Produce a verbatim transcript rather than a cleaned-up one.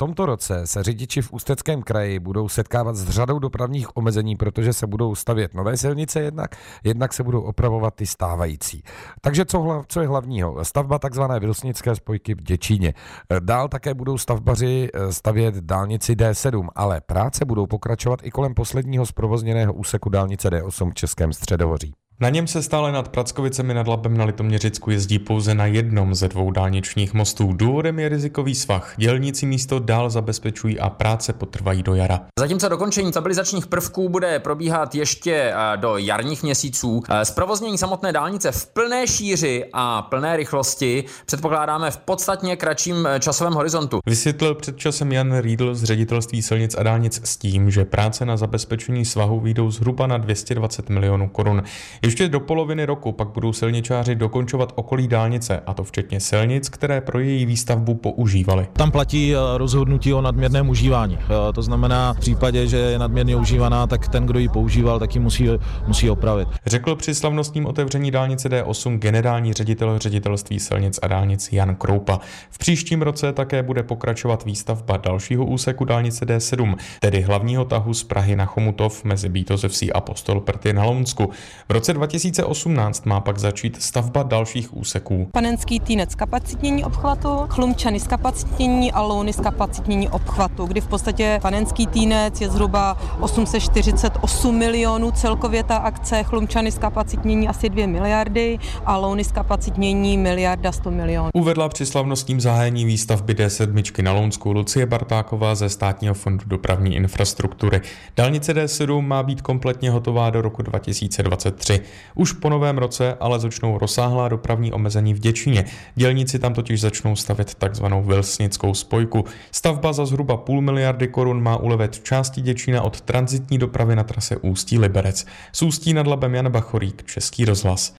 tomto roce se řidiči v Ústeckém kraji budou setkávat s řadou dopravních omezení, protože se budou stavět nové silnice jednak, jednak se budou opravovat ty stávající. Takže co, hla, co je hlavního? Stavba takzvané Vilsnické spojky v Děčíně. Dál také budou stavbaři stavět dálnici D sedm, ale práce budou pokračovat i kolem posledního zprovozněného úseku dálnice D osm v Českém Středohoří. Na něm se stále nad Prackovicemi nad Labem na Litoměřicku jezdí pouze na jednom ze dvou dálničních mostů. Důvodem je rizikový svah. Dělníci místo dál zabezpečují a práce potrvají do jara. Zatímco dokončení stabilizačních prvků bude probíhat ještě do jarních měsíců, zprovoznění samotné dálnice v plné šíři a plné rychlosti předpokládáme v podstatně kratším časovém horizontu. Vysvětlil před časem Jan Riedl z Ředitelství silnic a dálnic s tím, že práce na zabezpečení svahu vyjdou zhruba na dvě stě dvacet milionů korun. Ještě do poloviny roku pak budou silničáři dokončovat okolí dálnice, a to včetně silnic, které pro její výstavbu používali. Tam platí rozhodnutí o nadměrném užívání. To znamená, v případě, že je nadměrně užívaná, tak ten, kdo ji používal, tak ji musí, musí opravit. Řekl při slavnostním otevření dálnice D osm generální ředitel Ředitelství silnic a dálnic Jan Kroupa. V příštím roce také bude pokračovat výstavba dalšího úseku dálnice D sedm, tedy hlavního tahu z Prahy na Chomutov mezi Bítozevsí a Postolprty na Lounsku. V roce dva tisíce osmnáct má pak začít stavba dalších úseků. Panenský Týnec kapacitnění obchvatu, Chlumčany zkapacitnění a Louny zkapacitnění obchvatu, kdy v podstatě Panenský Týnec je zhruba osm set čtyřicet osm milionů celkově ta akce, Chlumčany zkapacitnění asi dvě miliardy a Louny zkapacitnění miliarda sto milionů. Uvedla při slavnostním zahájení výstavby D sedm na Lounsku Lucie Bartáková ze Státního fondu dopravní infrastruktury. Dálnice D sedm má být kompletně hotová do roku dva tisíce dvacet tři. Už po novém roce ale začnou rozsáhlá dopravní omezení v Děčíně. Dělníci tam totiž začnou stavět takzvanou Vilsnickou spojku. Stavba za zhruba půl miliardy korun má ulevit v části Děčína od tranzitní dopravy na trase Ústí-Liberec. Z Ústí nad Labem Jan Bachorík, Český rozhlas.